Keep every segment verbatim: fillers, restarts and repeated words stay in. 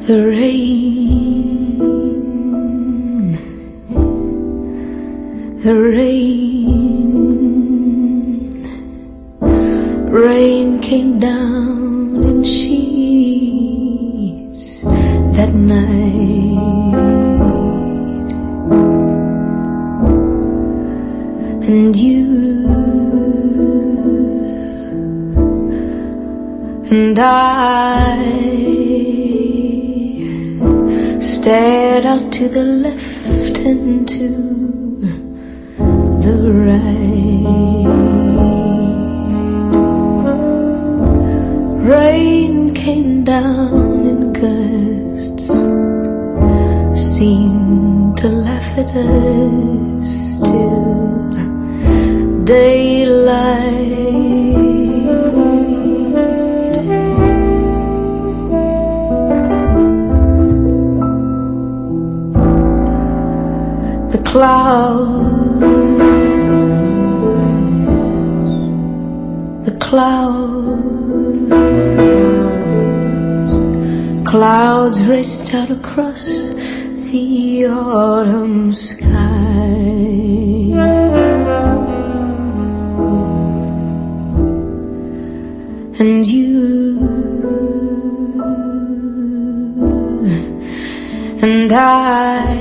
The rain, the rain, rain came down in sheets that night, and you and I stared out to the left and to the right. Rain came down in gusts, seemed to laugh at us till daylight. The clouds, the clouds, clouds raced out across the autumn sky, and you and I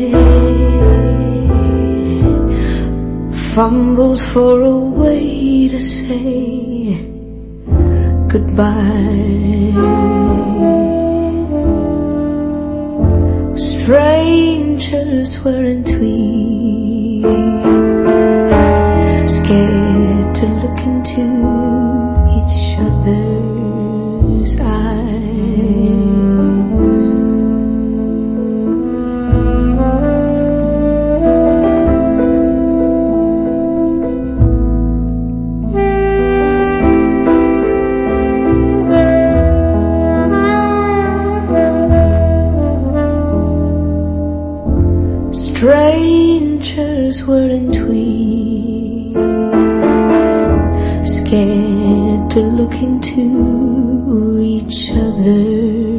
fumbled for a way to say goodbye. Strangers weren't we, scared to look into each other's eyes. Strangers weren't we, scared to look into each other.